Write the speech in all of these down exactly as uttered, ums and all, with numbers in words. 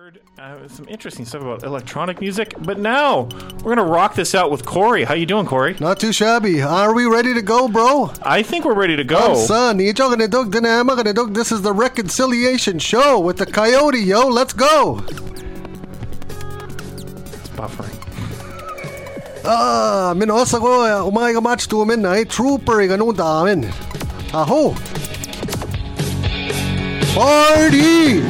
heard uh, some interesting stuff about electronic music, but now we're gonna rock this out with Corey. How you doing, Corey? Not too shabby. Are we ready to go, bro? I think we're ready to go. Oh, son, you joking, dog? This is the Reconciliation Show with the Coyote, yo. Let's go. It's buffering. Ah, min osa ko umaga match to midnight. Trooper ganun damin. Aho. Party.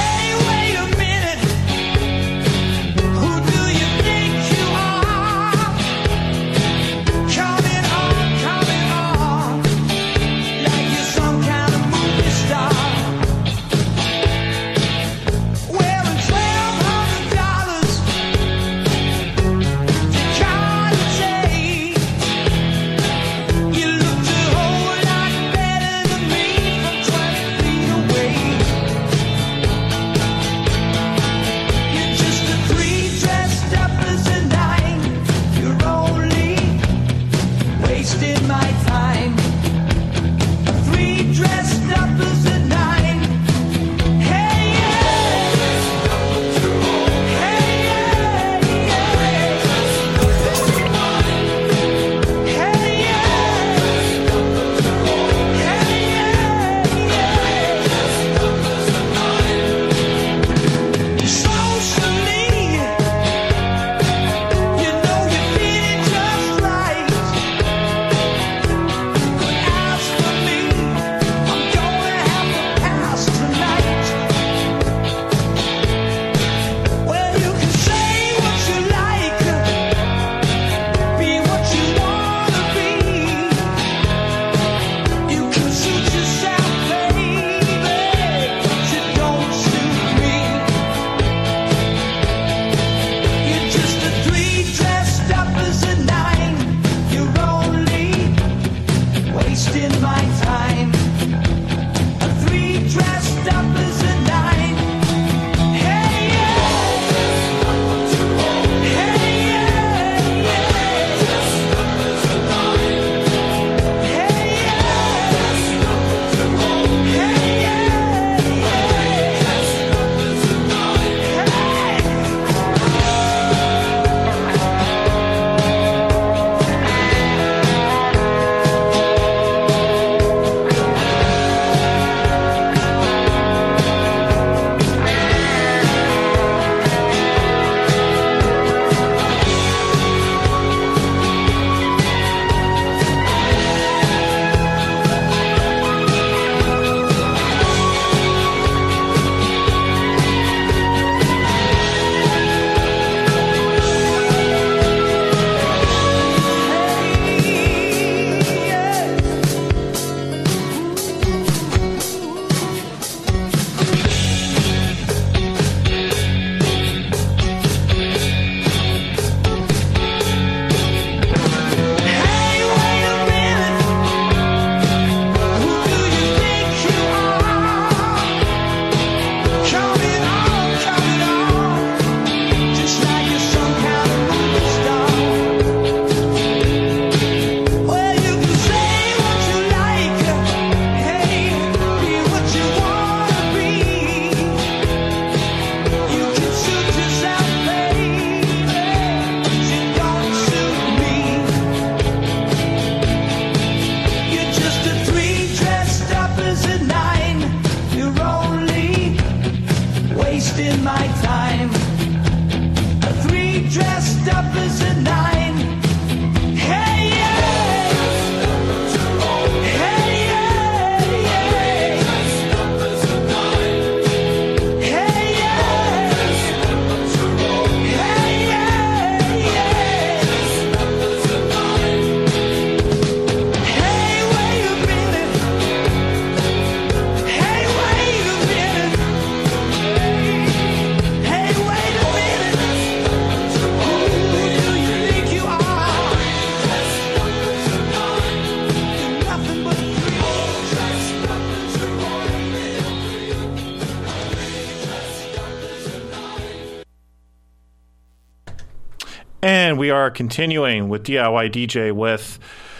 And we are continuing with D I Y D J with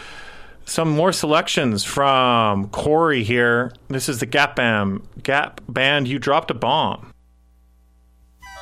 some more selections from Corey here. This is the Gap Band. Gap Band, You Dropped a Bomb.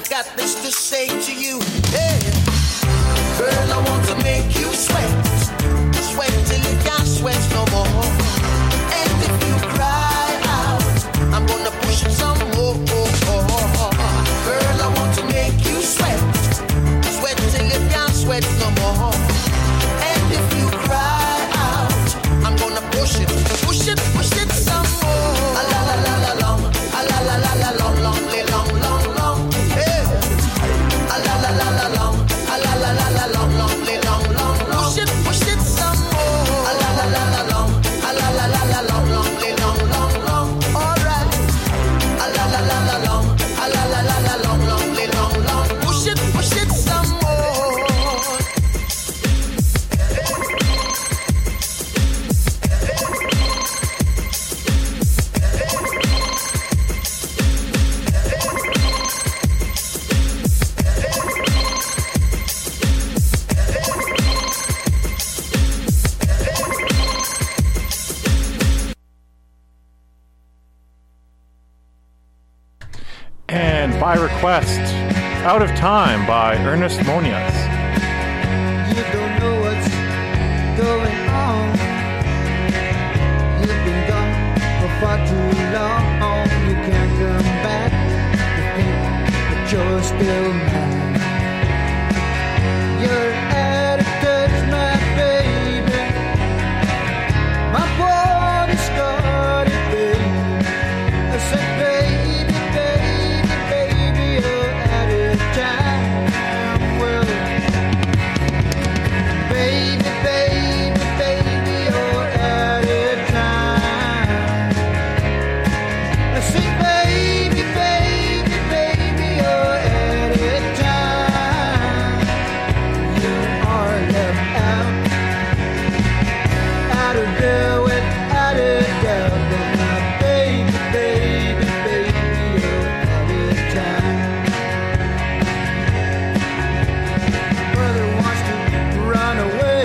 I've got this to say to you. Hey, girl, I want to make you sweat, sweat till you can't sweat no more. And if you cry out, I'm gonna push it some more. Girl, I want to make you sweat, sweat till you can't sweat no more. And if you cry out, I'm gonna push it, push it, push it some more. A la la la la long, a la la la la long, long, long, long, long. Hey, a la la la la long, a la la la la long, long, long, long, long. Push it, push it some more. A la la la la long, a la la la la long, long, long, long, long. All right. A la la la la long, a la la la la long, long, long, long. Push it, push it some more. And by request, Out of Time by Ernest Monias. You don't know what's going on. You've been gone for far too long. You can't come back. You think that you're still mine. You're out of touch, my baby. My boy is started, baby. I said, baby, baby, baby, you're out of time. Well, baby, baby, baby, you're out of time. I say, baby, baby, baby, you're out of time. You are left out, out of there without a doubt. But my baby, baby, baby, you're out of time. Brother wants to run away.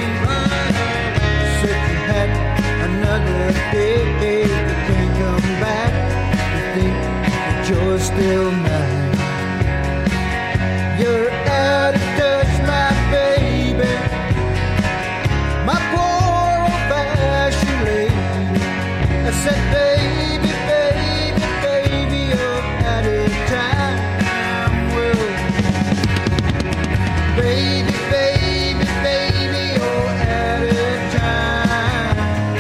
Said you had another day. You can't come back. You think that you're still mine. You're out of touch, my baby. My poor old-fashioned lady. I said, baby, baby, baby, you're out of time. Well, baby, baby, baby, you're out of time.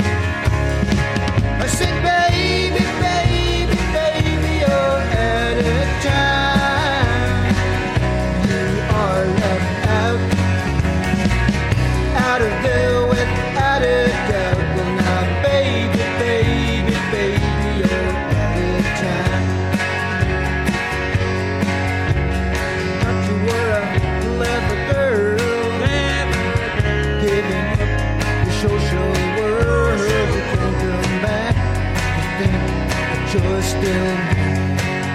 I said, baby, baby, baby, you're out of time. You are left out, out of there without a doubt. Well, now, baby, baby, baby, you're out of time. Not you were a clever girl, giving up the social world. You can't come back. You think that you're still mine.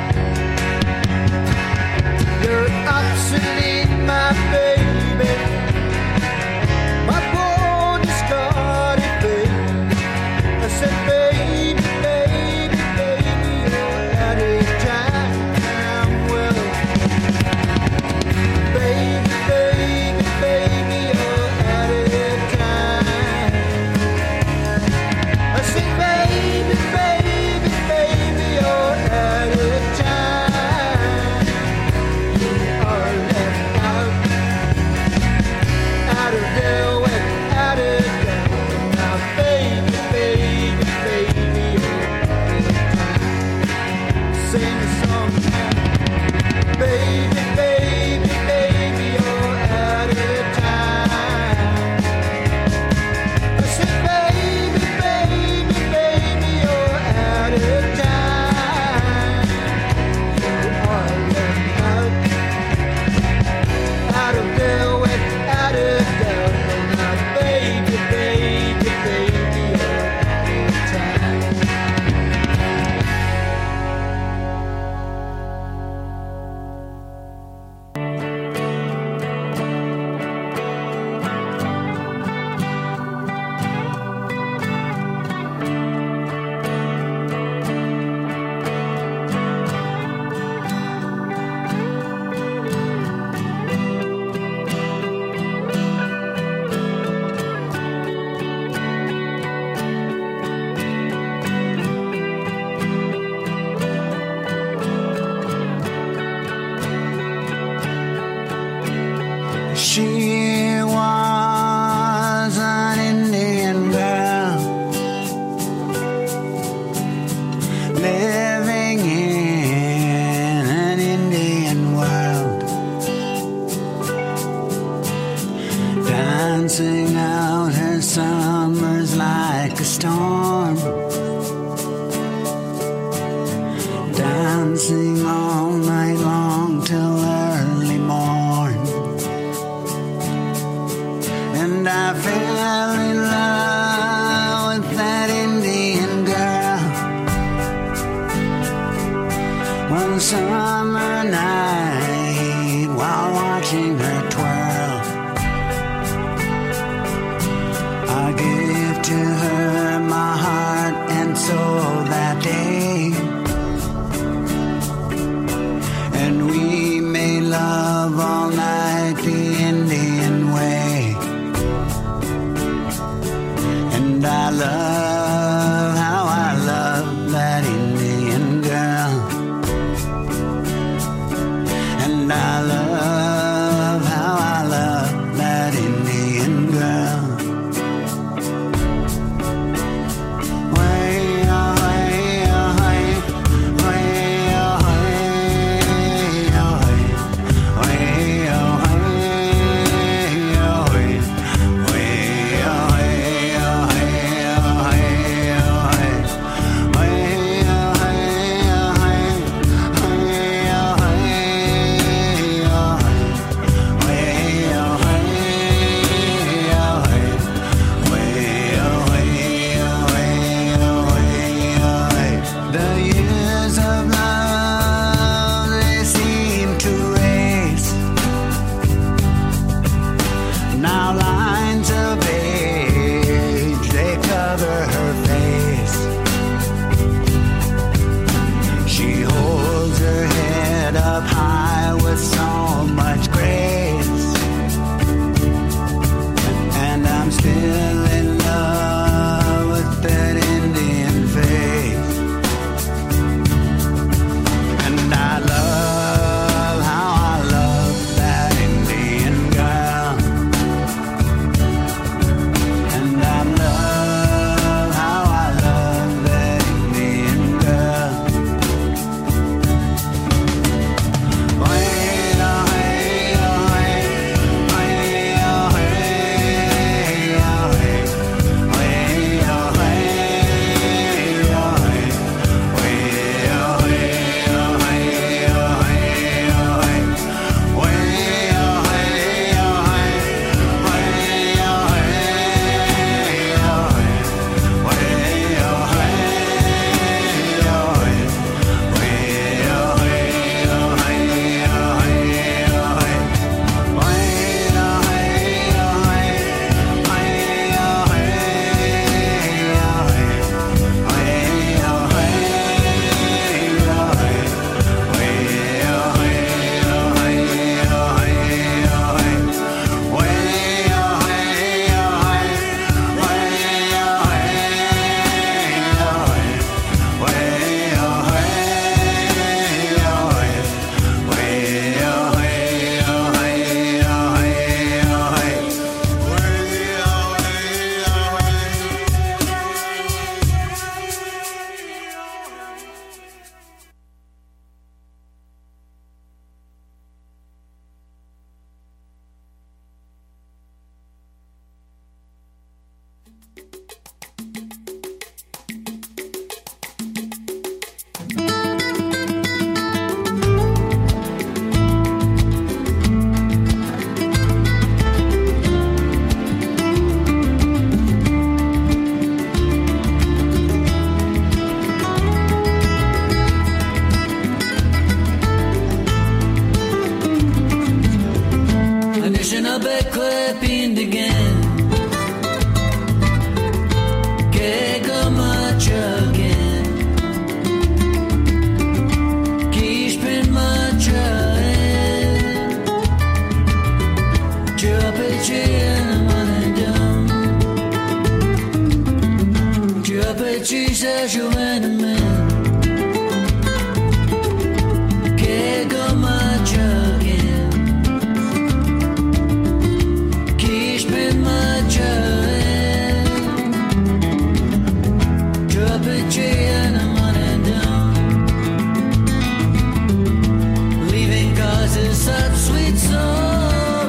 You're obsolete, my baby. My poor discarded baby. I said, baby, baby, baby, you're out of time. Well, baby, baby, baby, you're out of time. I said, baby, baby, baby, you're out storm, dancing all night long till early morn. And I fell in love with that Indian girl one summer night while watching her twirl. I gave to her my heart and soul that day, and we made love all night the Indian way. And I love how I love that Indian girl, and I love how I love that Indian girl.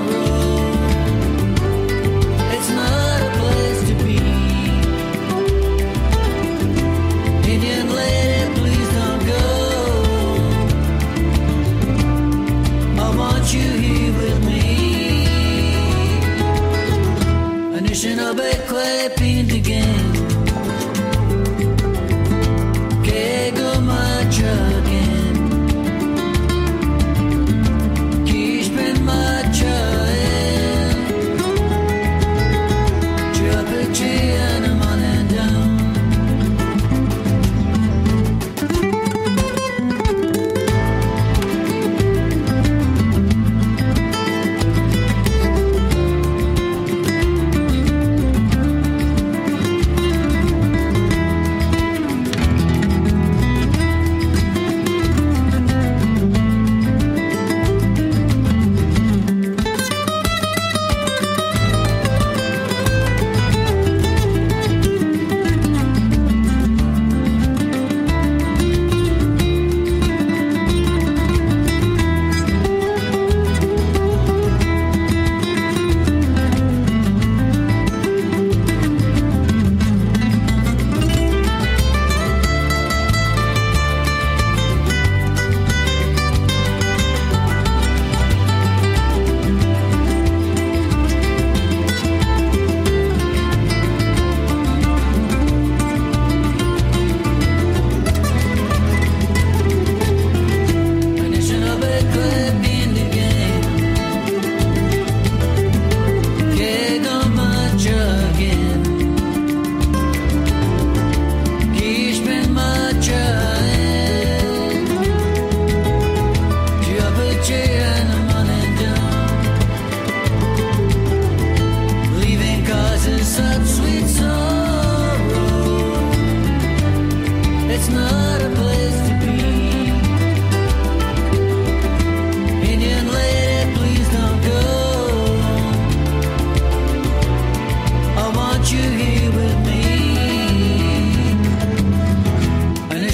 It's not a place to be.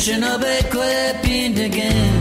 Mission of equipping again.